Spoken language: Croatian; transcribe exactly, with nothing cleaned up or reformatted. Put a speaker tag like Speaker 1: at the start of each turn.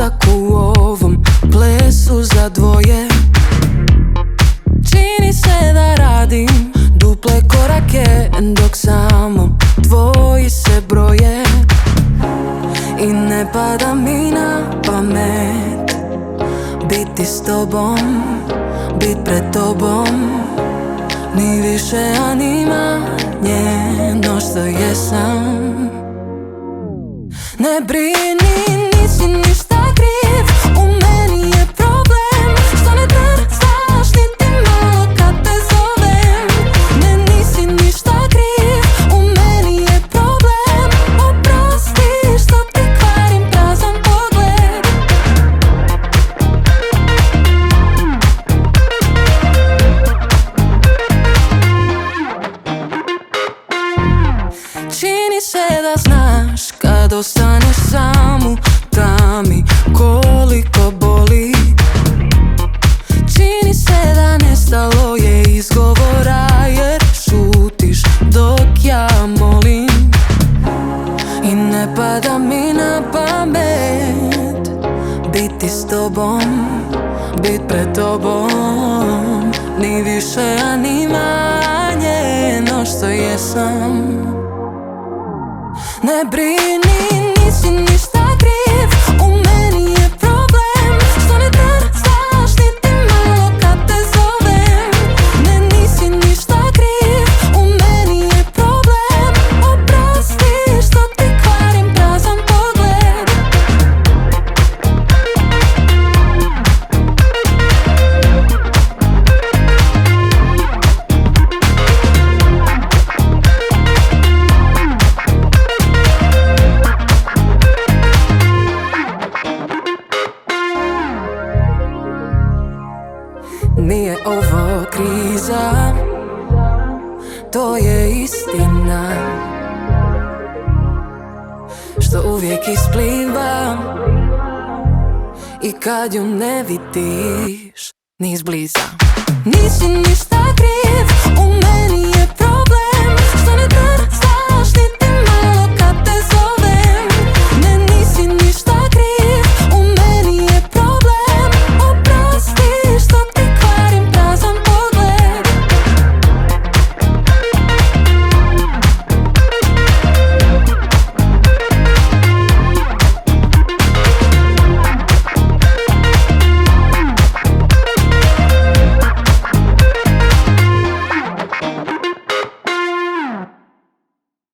Speaker 1: korak u ovom plesu za dvoje. Čini se da radim duple korake, dok samo tvoji se broje. I ne pada mi na pamet biti s tobom, bit pred tobom. Ni više animanje no što jesam. Ne brini, nisi ništa kriv, u meni je problem što ne trzaš niti malo kad te zovem. Ne, nisi ništa kriv, u meni je problem. Oprosti što ti kvarim prazan pogled. Čini se da znaš kad ostaneš sam u tami koliko boli. Čini se da nestalo je izgovora jer šutiš dok ja molim. I ne pada mi na pamet biti s tobom, bit pred tobom. Ni više animanje no što jesam. Ne brini, nisi ništa kriv, u meni je problem što ne trzaš niti malo kad te zovem. Ne, nisi ništa kriv, u meni je problem. Oprosti što ti kvarim prazan pogled. Nije ovo kriza, to je istina što uvijek ispliva. I kad ju ne vidiš ni izbliza. Nisi ništa kriv, u